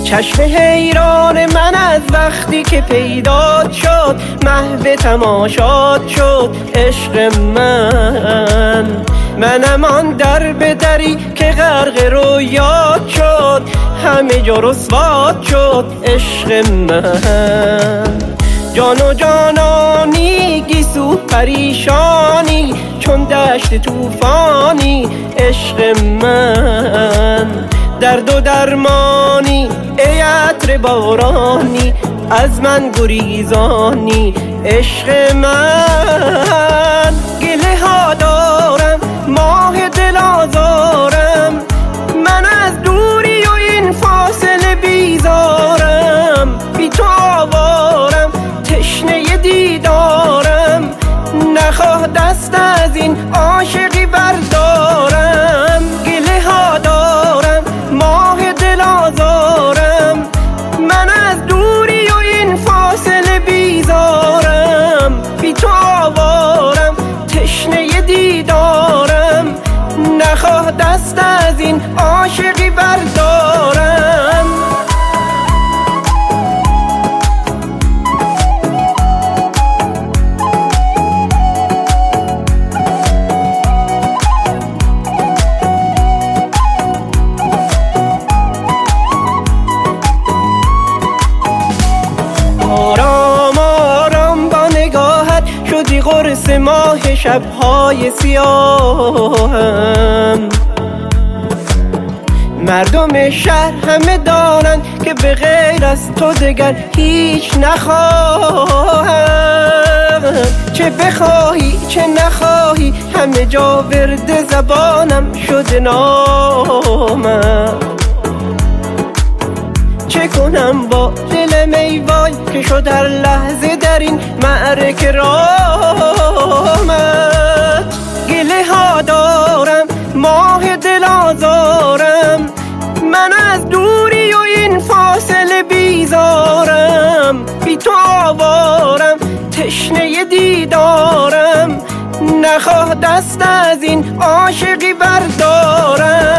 چشم حیران من از وقتی که پیدا شد، محو تماشات شد عشق منم آن در به دری که غرق رویات شد، همه جا رسوات شد عشق من. جان و جانانی گیسو پریشانی، چون دشت توفانی عشق من. درد و درمانی ای عطر بارانی، از من گریزانی عشق من. گله ها دارم ماه دل آزارم، من از دوری و این فاصله بیزارم، بی تو آوارم تشنه دیدارم، نخواه دست از این عاشقی بردارم. گله ها دارم ماه دل آزارم، من از دوری و این فاصله بیزارم، بی تو آوارم تشنه دیدارم، نخواه دست از این عاشقی بردارم. آرام آرام با نگاهت شدی قرص ماه شبهای سیاهم. مردم شهر همه دانند که به غیر از تو دگر هیچ نخواهم. چه بخواهی چه نخواهی همه جا ورد زبانم شده نامم. چه کنم با دلم ای وای که شد هر لحظه در این معرکه رامت. گله ها دارم ماه دل آزارم، من از دوری و این فاصله بیزارم، بی تو آوارم تشنه دیدارم، نخواه دست از این عاشقی بردارم.